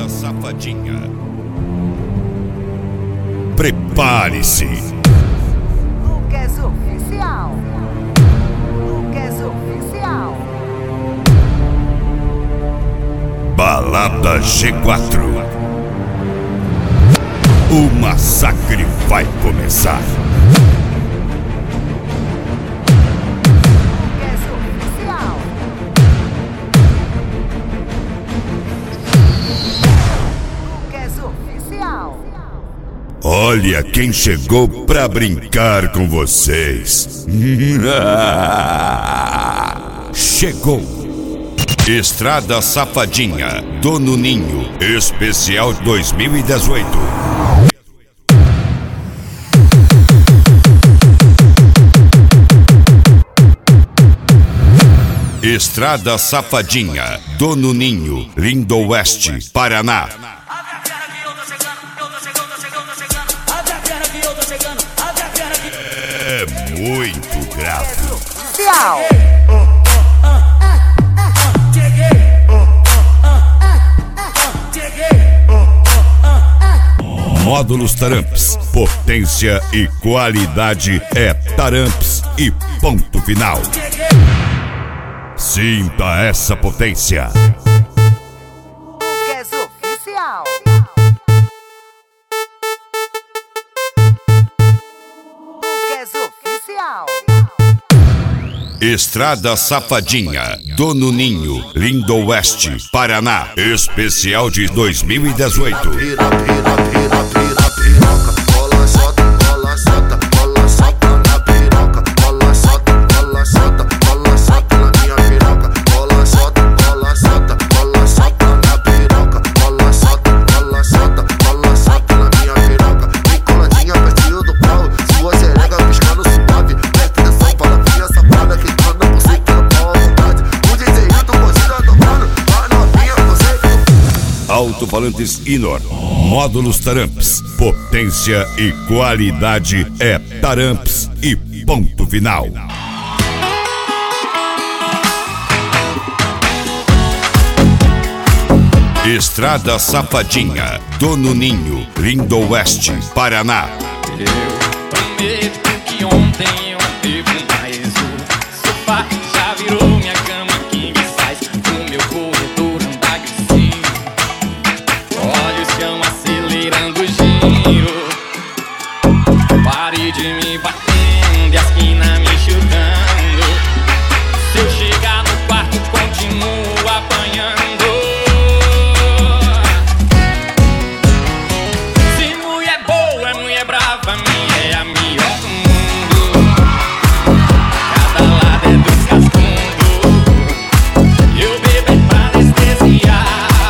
Estrada Safadinha. Prepare-se. Lucas Oficial. Lucas Oficial. Balada G4. O massacre vai começar. Lucas Oficial. Lucas Oficial. Olha quem chegou pra brincar com vocês. Chegou. Estrada Safadinha, Dono Ninho, especial 2018. Estrada Safadinha, Dono Ninho, Lindo Oeste, Paraná. É muito grave. Oficial. Módulos Taramps, potência e qualidade é Taramps e ponto final. Sinta essa potência. Lucas Oficial. Lucas Oficial. Estrada Safadinha, Dono Ninho, Lindo Oeste, Paraná, especial de 2018. Alto-falantes Inor, módulos Taramps, potência e qualidade é Taramps e ponto final. Estrada Safadinha, Dono Ninho, Lindo Oeste, Paraná. Eu prometo que ontem eu teve mais. O sofá já virou minha cama que me faz o meu corredor andar agressivo. Olha o chão acelerando o giro. Pare de me batendo e a esquina me chutando. Se eu chegar no quarto, continuo apanhando. Se mulher boa, mulher brava, minha é a melhor do mundo. Cada lado é descascundo. E o bebê é pra anestesiar.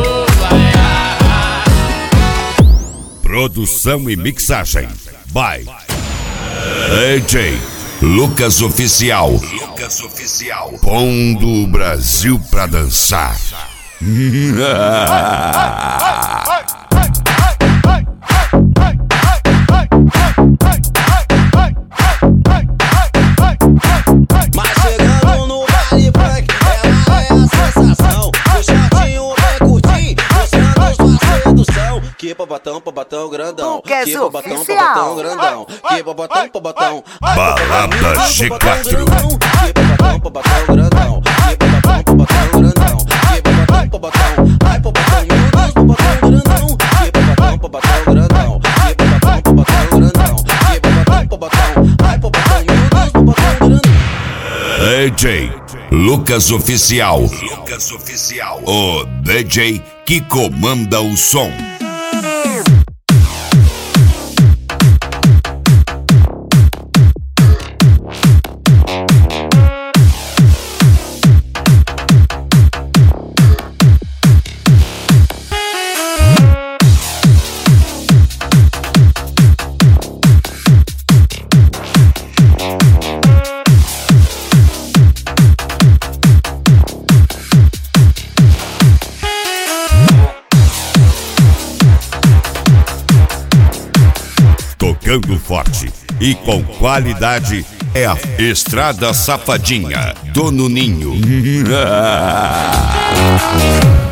Produção e mixagem by DJ Lucas Oficial. Lucas Oficial. Pondo o Brasil pra dançar. Mas chegando no baile funk, ela é a sensação. O shortinho bem curtinho, mostrando sua sedução. Que babatão, grandão. Lucas Que babatão, Oficial. grandão. Que babatão. Balada G4. Que babatão, grandão. Que babatão, grandão. Que babatão. Ai, babatão, meu Deus, babatão, grandão. Que babatão, grandão. Que babatão, grandão. Que babatão. Ai, babatão, meu Deus, babatão, grandão. DJ Lucas Oficial. Lucas Oficial. O DJ que comanda o som. Tocando forte e com qualidade é a Estrada Safadinha, Dono Ninho.